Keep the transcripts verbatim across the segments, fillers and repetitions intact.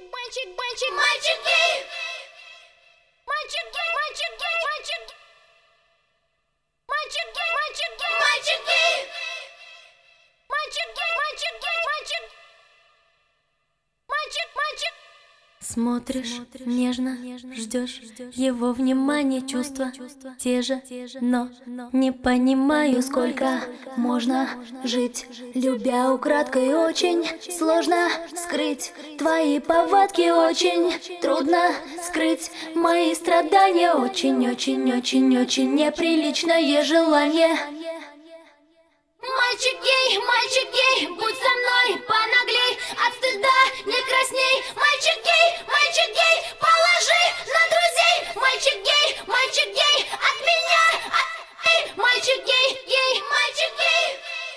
Мальчик, мальчик, мальчик, мальчик гей! Мальчик гей, мальчик гей, мальчик гей! Мальчик гей, мальчик гей, мальчик гей! Мальчик гей, мальчик гей, мальчик! Мальчик, мальчик! Смотришь нежно, ждешь его внимания, чувства те же, но не понимаю, сколько можно жить, любя украдкой. Очень сложно скрыть твои повадки, очень трудно скрыть мои страдания. Очень-очень-очень-очень неприличное желание. Мальчик гей, мальчик гей, будь со мной понаглей, от стыда не красней. Мальчик гей, мальчик гей, положи на друзей. Мальчик гей, мальчик гей, от меня, от... Эй, мальчик гей, гей, мальчик гей.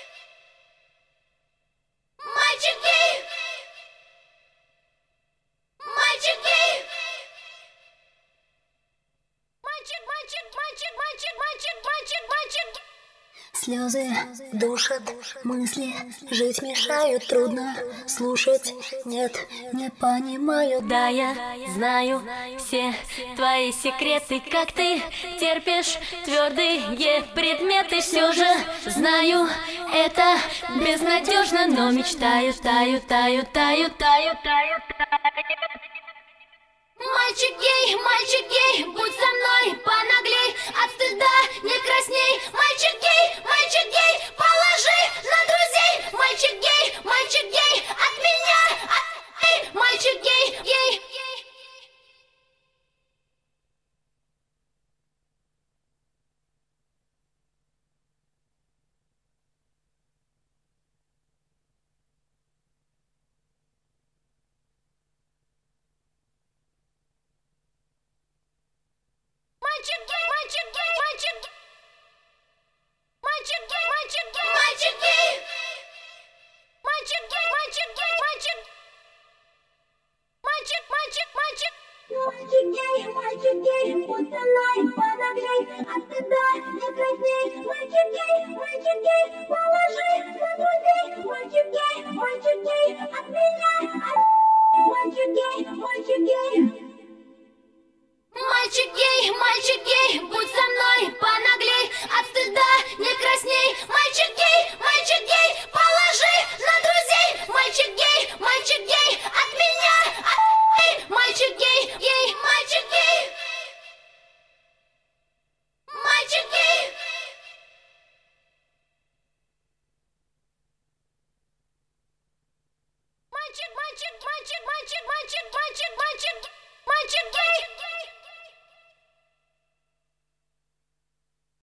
Мальчик гей. Мальчик гей. Мальчик, мальчик, мальчик, мальчик, мальчик, мальчик, мальчик. Слезы душат, мысли жить мешают, трудно слушать, нет, не понимаю. Да, я знаю все твои секреты, как ты терпишь твердые предметы. Все же знаю, это безнадежно, но мечтаю, таю, таю, таю, таю, таю, таю. Мальчик гей, мальчик гей, будь со мной понаглей, от стыда не красней. Мальчик гей, мальчик гей, положи на друзей. Мальчик гей, мальчик гей, от меня, от... Эй, мальчик гей, гей. Мальчик гей, мальчик гей, мальчик гей. Мальчик гей, мальчик гей, мальчик гей. Мальчик гей, мальчик гей, мальчик. Мальчик, мальчик, мальчик. Мальчик гей, мальчик гей, будь со мной понаглей, от стыда не красней. Мальчик гей, мальчик гей, положи на друзей. Мальчик гей, мальчик гей, от меня, от... Мальчик гей, мальчик гей. Мальчик гей, мальчик гей, будь со мной понаглей, от стыда не